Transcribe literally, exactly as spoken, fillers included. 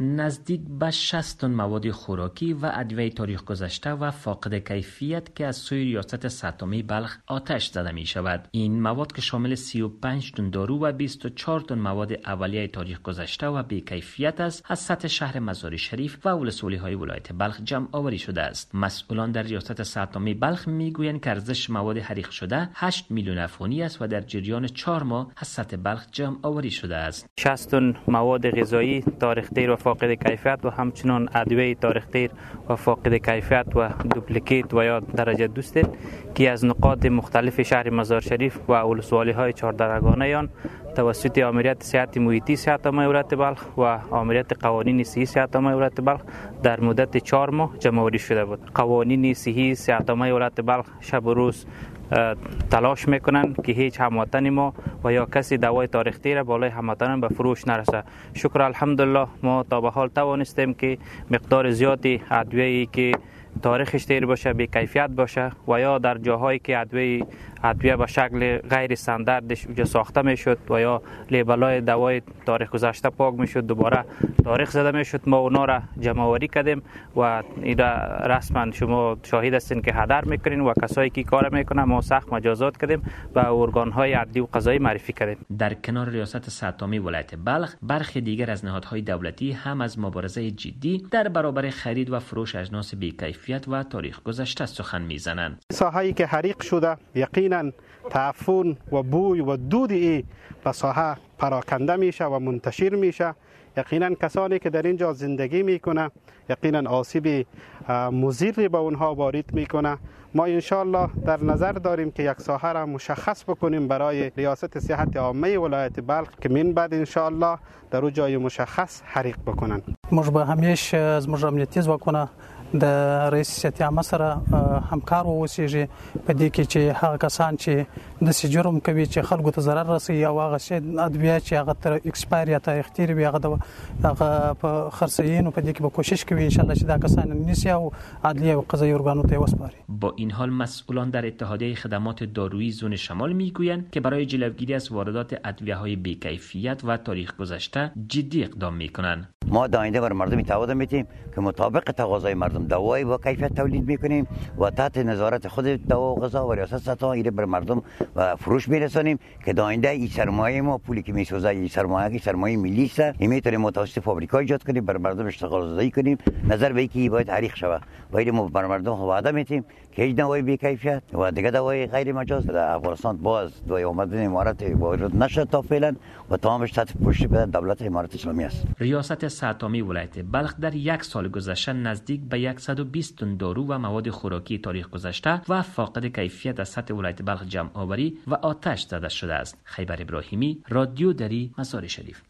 نزدیک به شصت تن مواد خوراکی و ادویه تاریخ گذشته و فاقد کیفیت که از سوی ریاست ساتمی بلخ آتش زده می شود. این مواد که شامل سی و پنج تن دارو و بیست و چهار تن مواد اولیه تاریخ گذشته و بی‌کیفیت است، از سطح شهر مزار شریف و ولسوالی های ولایت بلخ جمع آوری شده است. مسئولان در ریاست ساتمی بلخ میگویند که ارزش مواد حریق شده هشت میلیون افغانی است و در جریان چهار ماه از سطح بلخ جمع آوری شده است. شصت تن مواد غذایی تاریخ دیر و فاقد کیفیت و همچنین ادویه تاریخ دیر و فاقد کیفیت و دوپلیکیت و یا درجه دوست که از نقاط مختلف شهر مزار شریف و ولسوالی های چهار درگانه آن توسط آمریت صحت محیطی صحت عامه ولایت بلخ و آمریت قوانین صحی صحت عامه ولایت بلخ در مدت چهار ماه جمع آوری شده بود. قوانین صحی صحت عامه ولایت بلخ شب و روز تلاش میکنن که هیچ هموطن ما و یا کسی دوای تاریخ دیر بالای هموطنان به فروش نرسه. شکر الحمدلله ما تا به حال توانستیم که مقدار زیادی ادویه‌ای که تاریخش دیر باشه، بی کیفیت باشه و یا در جاهایی که ادویه ادویه به شکل غیر استانداردش اونجا ساخته میشد و یا لیبلای دوای تاریخ گذشته پاک میشد دوباره تاریخ زده میشد، ما اونا را جمع آوری کردیم و این رسما شما شاهد هستین که هدر میکنین و کسایی که کار میکنن ما سخت مجازات کردیم و ارگان های عدلی و قضایی معرفی کردیم. در کنار ریاست ساتمی ولایت بلخ برخی دیگر از نهادهای دولتی هم از مبارزه جدی در برابر خرید و فروش اجناس بی کیفیت و تاریخ گذشته سخن میزنند. ساحه‌ای که حریق شده یقینا تعفن و بوی و دود ای به ساحه پراکنده میشه و منتشر میشه. یقینا کسانی که در اینجا زندگی میکنه یقینا آسیب مضری به اونها وارد میکنه. ما انشالله در نظر داریم که یک ساحه را مشخص بکنیم برای ریاست صحت عامه ولایت بلخ که من بعد انشالله در اون جای مشخص حریق بکنن. موږ به همیشه از موږ امنیتي ځواکونه د رئیس صحت عامه سره همکار اوسېږي په دې کې چې هغه کسان چې د جرم کوي چې خلکو ته ضرر رسوي او هغه شی ادویه چې هغه تر ایکسپایر یا تاریخ تیر وي هغه د هغه په خرڅوي نو په دې کې به کوشش کوي ان شاء الله چې دا کسان نیسي او عدلیه او قضایي ارګانو ته وسپاري. با این حال مسئولان در اتحادیه خدمات دارویی زون شمال میگویند که برای جلوگیری از واردات ادویه‌های بی‌کیفیت و تاریخ گذشته جدی اقدام میکنند. ما در آینده بر مردم تعهد میدیم که مطابق تقاضای مردم دوایی با کیفیت تولید میکنیم و تحت نظارت خود دوا و غذا و ریاست سطح ایره بر مردم و فروش میرسانیم که در آینده این سرمایه ما پولی که میسوزه این سرمایه که سرمایه ملی است این میتونیم متوسط فابریکا ایجاد کنیم بر مردم اشتغال زدایی کنیم. نظر به اینکه باید حریق شود و ایره ما بر مردم وعده میدیم که هیچ دوای بی کیفیت و دیگه دوای غیر مجاز در افغانستان باز دوای اومدن امارات وارد نشد تا فعلا و تمامش تحت پوشش دولت امارات اسلامی است. ریاست ساتمی ولایت بلخ در یک سال گذشته نزدیک به صد و بیست تن دارو و مواد خوراکی تاریخ گذشته و فاقد کیفیت از سطح ولایت بلخ جمع آوری و آتش زده شده است. خیبر ابراهیمی، رادیو دری، مزار شریف.